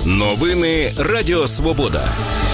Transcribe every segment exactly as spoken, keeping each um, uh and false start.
Новини Радіо Свобода.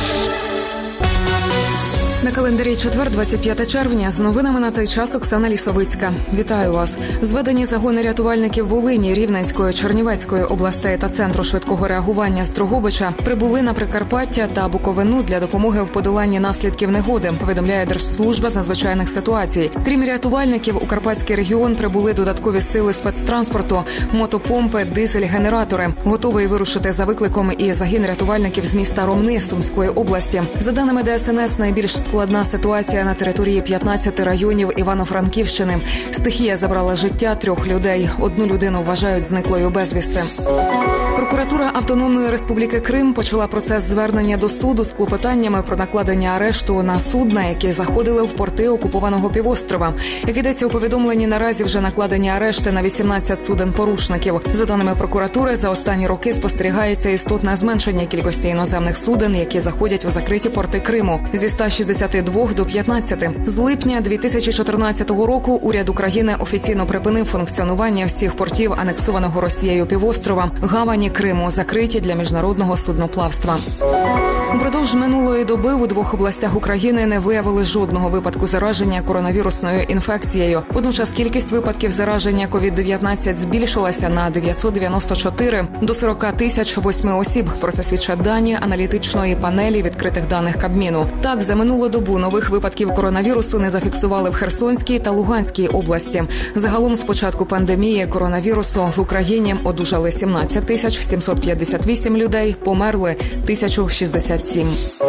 На календарі четвер, двадцять п'яте червня. З новинами на цей час Оксана Лісовицька. Вітаю вас. Зведені загони рятувальників Волині, Рівненської, Чернівецької областей та Центру швидкого реагування з Дрогобича прибули на Прикарпаття та Буковину для допомоги в подоланні наслідків негоди, повідомляє Держслужба з надзвичайних ситуацій. Крім рятувальників, у Карпатський регіон прибули додаткові сили спецтранспорту, мотопомпи, дизель-генератори. Готовий вирушити за викликом і загін рятувальників з міста Ромни Сумської області. За даними Де Ес Ен Ес, найбільш складна ситуація на території п'ятнадцяти районів Івано-Франківщини. Стихія забрала життя трьох людей. Одну людину вважають зниклою безвісти. Прокуратура Автономної Республіки Крим почала процес звернення до суду з клопотаннями про накладення арешту на судна, які заходили в порти окупованого півострова. Як йдеться у повідомленні, наразі вже накладені арешти на вісімнадцять суден-порушників. За даними прокуратури, за останні роки спостерігається істотне зменшення кількості іноземних суден, які заходять у закриті порти Криму. Зі ста шістдесяти двох до п'ятнадцяти. З липня дві тисячі чотирнадцятого року уряд України офіційно припинив функціонування всіх портів анексованого Росією півострова, гавані Криму, закриті для міжнародного судноплавства. Упродовж минулої доби у двох областях України не виявили жодного випадку зараження коронавірусною інфекцією. Водночас кількість випадків зараження ковід дев'ятнадцять збільшилася на дев'ятсот дев'яносто чотири до сорок тисяч восьми осіб. Про це свідчать дані аналітичної панелі відкритих даних Кабміну. Так, за минулу добу нових випадків коронавірусу не зафіксували в Херсонській та Луганській області. Загалом з початку пандемії коронавірусу в Україні одужали сімнадцять тисяч сімсот п'ятдесят вісім людей, померли тисяча шістдесят сім.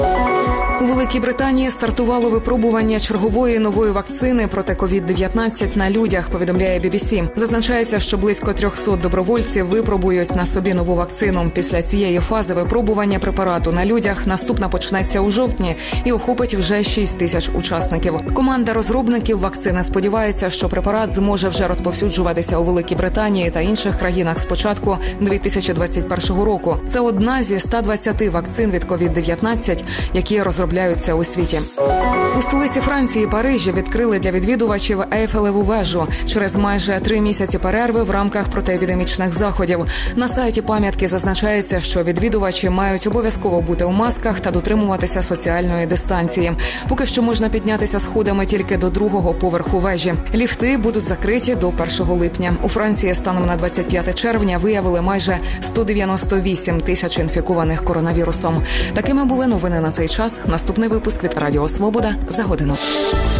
У Великій Британії стартувало випробування чергової нової вакцини проти ковід дев'ятнадцять на людях, повідомляє бі бі сі. Зазначається, що близько трьохсот добровольців випробують на собі нову вакцину. Після цієї фази випробування препарату на людях наступна почнеться у жовтні і охопить вже шість тисяч учасників. Команда розробників вакцини сподівається, що препарат зможе вже розповсюджуватися у Великій Британії та інших країнах з початку дві тисячі двадцять першого року. Це одна зі ста двадцяти вакцин від ковід дев'ятнадцять, які розробляються у світі. У столиці Франції, Парижі, відкрили для відвідувачів Ейфелеву вежу через майже три місяці перерви в рамках протиепідемічних заходів. На сайті пам'ятки зазначається, що відвідувачі мають обов'язково бути у масках та дотримуватися соціальної дистанції. Поки що можна піднятися сходами тільки до другого поверху вежі. Ліфти будуть закриті до першого липня. У Франції станом на двадцять п'яте червня виявили майже сто дев'яносто вісім тисяч інфікованих коронавірусом. Такими були новини на цей час. Наступний випуск від Радіо Свобода за годину.